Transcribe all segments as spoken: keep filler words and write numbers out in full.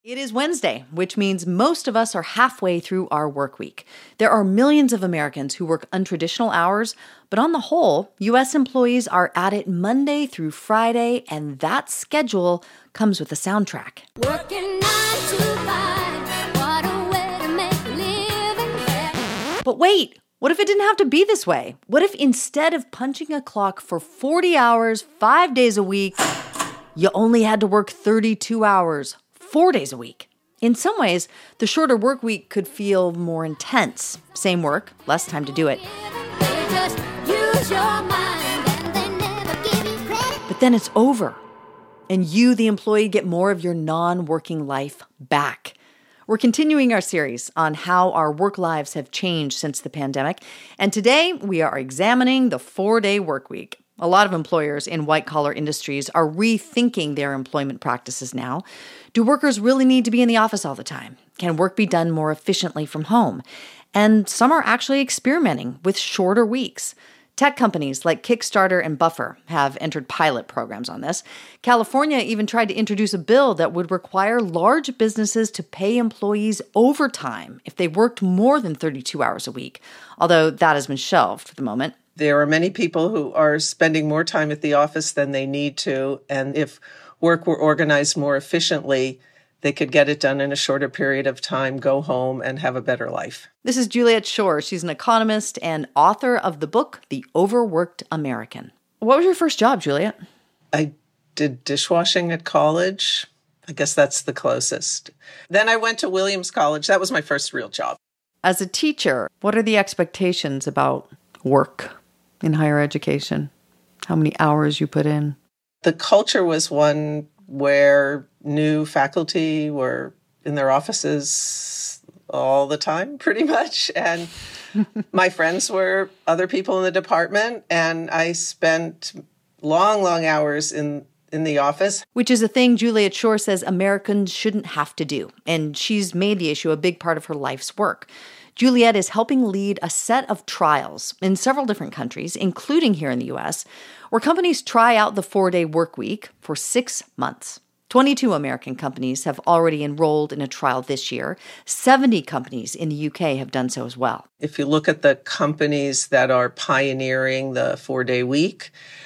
It is Wednesday, which means most of us are halfway through our work week. There are millions of Americans who work untraditional hours, but on the whole, U S employees are at it Monday through Friday, and that schedule comes with a soundtrack. Working nine to five, what a way to make a living. But wait, what if it didn't have to be this way? What if instead of punching a clock for forty hours, five days a week, you only had to work thirty-two hours, four days a week? In some ways, the shorter work week could feel more intense. Same work, less time to do it. They just use your mind and they never give you credit. But then it's over. And you, the employee, get more of your non-working life back. We're continuing our series on how our work lives have changed since the pandemic. And today, we are examining the four-day work week. A lot of employers in white-collar industries are rethinking their employment practices now. Do workers really need to be in the office all the time? Can work be done more efficiently from home? And some are actually experimenting with shorter weeks. Tech companies like Kickstarter and Buffer have entered pilot programs on this. California even tried to introduce a bill that would require large businesses to pay employees overtime if they worked more than thirty-two hours a week, although that has been shelved for the moment. There are many people who are spending more time at the office than they need to, and if work were organized more efficiently, they could get it done in a shorter period of time, go home, and have a better life. This is Juliet Schor. She's an economist and author of the book, The Overworked American. What was your first job, Juliet? I did dishwashing at college. I guess that's the closest. Then I went to Williams College. That was my first real job. As a teacher, what are the expectations about work in higher education? How many hours you put in? The culture was one where new faculty were in their offices all the time, pretty much. And my friends were other people in the department, and I spent long, long hours in, in the office. Which is a thing Juliet Schor says Americans shouldn't have to do. And she's made the issue a big part of her life's work. Juliet is helping lead a set of trials in several different countries, including here in the U S, where companies try out the four-day work week for six months. twenty-two American companies have already enrolled in a trial this year. seventy companies in the U K have done so as well. If you look at the companies that are pioneering the four-day week,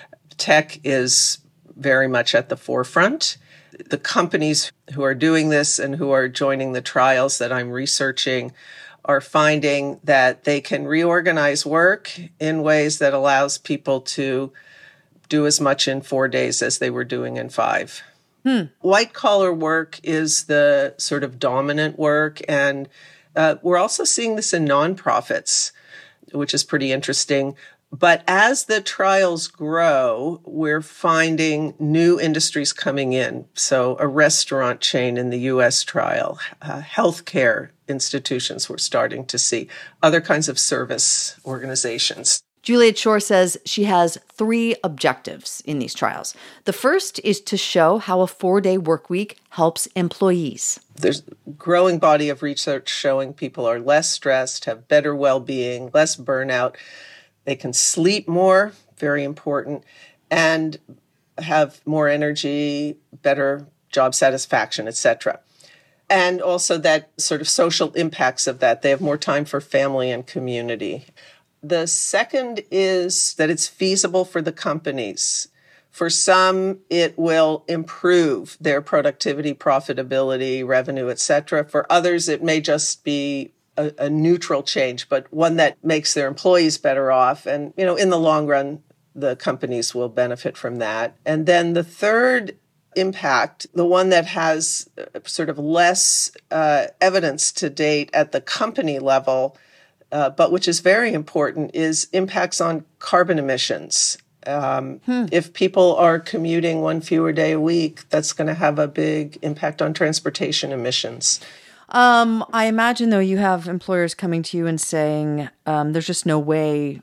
tech is very much at the forefront. The companies who are doing this and who are joining the trials that I'm researching are finding that they can reorganize work in ways that allows people to do as much in four days as they were doing in five. Hmm. White-collar work is the sort of dominant work, and uh, we're also seeing this in nonprofits, which is pretty interesting. But as the trials grow, we're finding new industries coming in. So a restaurant chain in the U S trial, uh, healthcare institutions we're starting to see, other kinds of service organizations. Juliet Schor says she has three objectives in these trials. The first is to show how a four-day work week helps employees. There's a growing body of research showing people are less stressed, have better well-being, less burnout. They can sleep more, very important, and have more energy, better job satisfaction, et cetera. And also that sort of social impacts of that. They have more time for family and community. The second is that it's feasible for the companies. For some, it will improve their productivity, profitability, revenue, et cetera. For others, it may just be a, a neutral change, but one that makes their employees better off. And, you know, in the long run, the companies will benefit from that. And then the third impact, the one that has sort of less uh, evidence to date at the company level, uh, but which is very important, is impacts on carbon emissions. Um, hmm. If people are commuting one fewer day a week, that's going to have a big impact on transportation emissions. Um, I imagine, though, you have employers coming to you and saying, um, there's just no way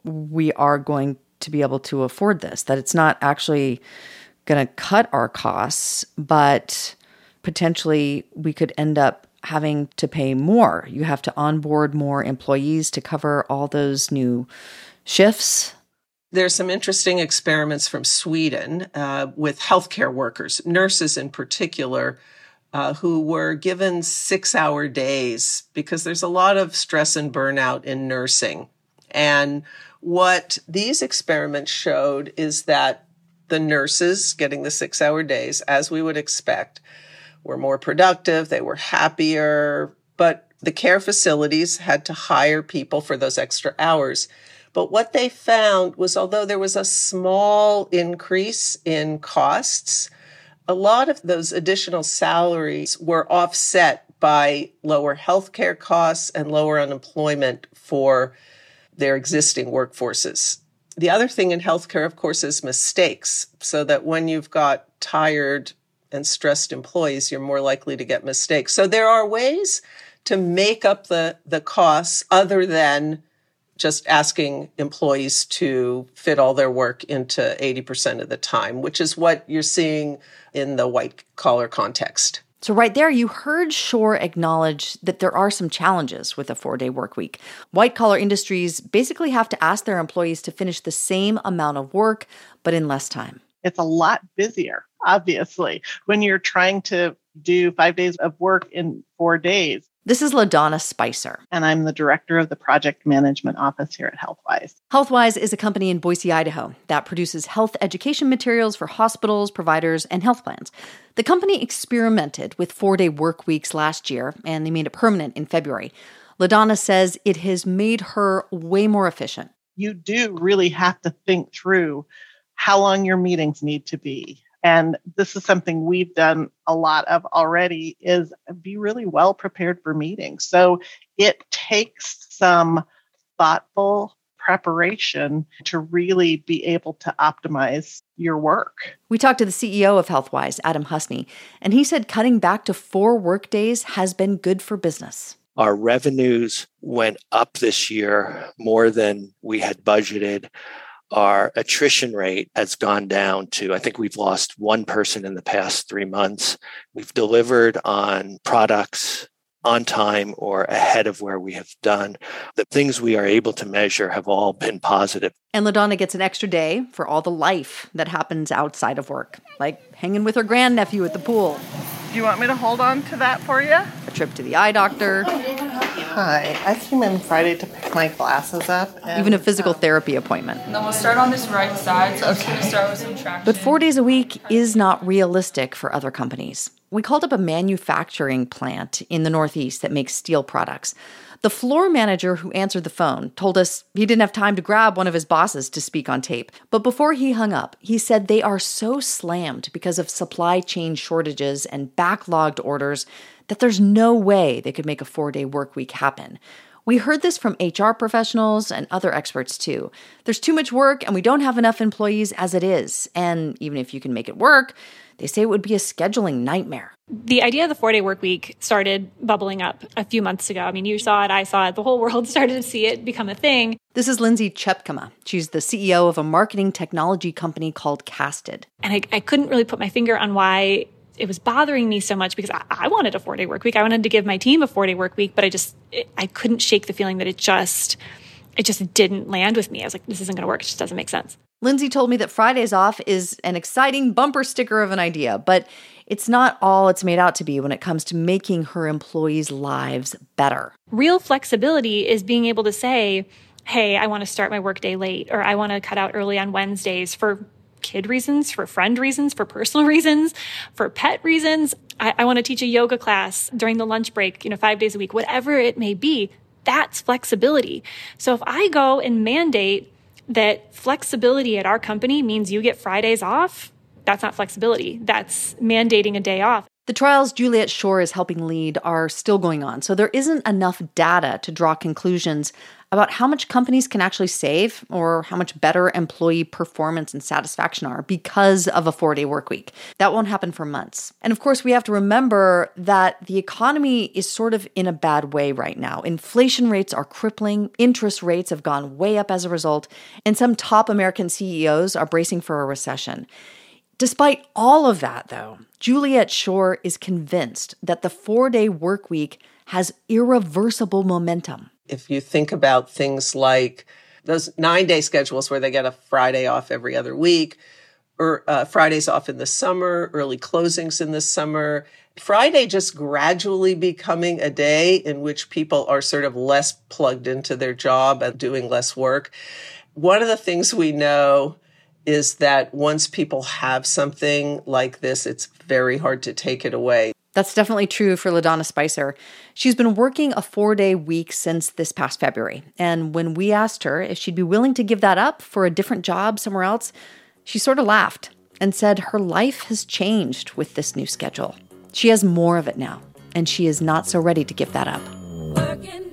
we are going to be able to afford this, that it's not actually going to cut our costs, but potentially we could end up having to pay more. You have to onboard more employees to cover all those new shifts. There's some interesting experiments from Sweden uh, with healthcare workers, nurses in particular, uh, who were given six-hour days because there's a lot of stress and burnout in nursing. And what these experiments showed is that the nurses getting the six-hour days, as we would expect, were more productive, they were happier, but the care facilities had to hire people for those extra hours. But what they found was, although there was a small increase in costs, a lot of those additional salaries were offset by lower healthcare costs and lower unemployment for their existing workforces. The other thing in healthcare, of course, is mistakes, so that when you've got tired and stressed employees, you're more likely to get mistakes. So there are ways to make up the, the costs other than just asking employees to fit all their work into eighty percent of the time, which is what you're seeing in the white-collar context. So right there, you heard Shore acknowledge that there are some challenges with a four-day work week. White-collar industries basically have to ask their employees to finish the same amount of work, but in less time. It's a lot busier, obviously, when you're trying to do five days of work in four days. This is LaDonna Spicer. And I'm the director of the project management office here at HealthWise. HealthWise is a company in Boise, Idaho that produces health education materials for hospitals, providers, and health plans. The company experimented with four-day work weeks last year, and they made it permanent in February. LaDonna says it has made her way more efficient. You do really have to think through how long your meetings need to be. And this is something we've done a lot of already, is be really well prepared for meetings. So it takes some thoughtful preparation to really be able to optimize your work. We talked to the C E O of HealthWise, Adam Husney, and he said cutting back to four work days has been good for business. Our revenues went up this year more than we had budgeted. Our attrition rate has gone down to, I think we've lost one person in the past three months. We've delivered on products on time or ahead of where we have done. The things we are able to measure have all been positive. And LaDonna gets an extra day for all the life that happens outside of work, like hanging with her grandnephew at the pool, Do you want me to hold on to that for you? a trip to the eye doctor, Hi, I came in Friday to pick my glasses up. And, even a physical um, therapy appointment. And then we'll start on this right side. So I'm just going to start with some traction. But four days a week is not realistic for other companies. We called up a manufacturing plant in the Northeast that makes steel products. The floor manager who answered the phone told us he didn't have time to grab one of his bosses to speak on tape. But before he hung up, he said they are so slammed because of supply chain shortages and backlogged orders that there's no way they could make a four-day work week happen. We heard this from H R professionals and other experts too. There's too much work and we don't have enough employees as it is. And even if you can make it work, they say it would be a scheduling nightmare. The idea of the four-day work week started bubbling up a few months ago. I mean, you saw it, I saw it, the whole world started to see it become a thing. This is Lindsay Chepkema. She's the C E O of a marketing technology company called Casted. And I, I couldn't really put my finger on why it was bothering me so much, because I, I wanted a four-day work week. I wanted to give my team a four-day work week, but I just, it, I couldn't shake the feeling that it just, it just didn't land with me. I was like, this isn't going to work. It just doesn't make sense. Lindsay told me that Fridays off is an exciting bumper sticker of an idea, but it's not all it's made out to be when it comes to making her employees' lives better. Real flexibility is being able to say, hey, I want to start my workday late, or I want to cut out early on Wednesdays for kid reasons, for friend reasons, for personal reasons, for pet reasons. I, I want to teach a yoga class during the lunch break, you know, five days a week, whatever it may be. That's flexibility. So if I go and mandate that flexibility at our company means you get Fridays off, that's not flexibility. That's mandating a day off. The trials Juliet Shore is helping lead are still going on, so there isn't enough data to draw conclusions about how much companies can actually save or how much better employee performance and satisfaction are because of a four-day work week. That won't happen for months. And of course, we have to remember that the economy is sort of in a bad way right now. Inflation rates are crippling, interest rates have gone way up as a result, and some top American C E Os are bracing for a recession. Despite all of that, though, Juliet Shore is convinced that the four-day work week has irreversible momentum. If you think about things like those nine-day schedules where they get a Friday off every other week, or uh, Fridays off in the summer, early closings in the summer, Friday just gradually becoming a day in which people are sort of less plugged into their job and doing less work. One of the things we know is that once people have something like this, it's very hard to take it away. That's definitely true for LaDonna Spicer. She's been working a four-day week since this past February. And when we asked her if she'd be willing to give that up for a different job somewhere else, she sort of laughed and said her life has changed with this new schedule. She has more of it now, and she is not so ready to give that up. Working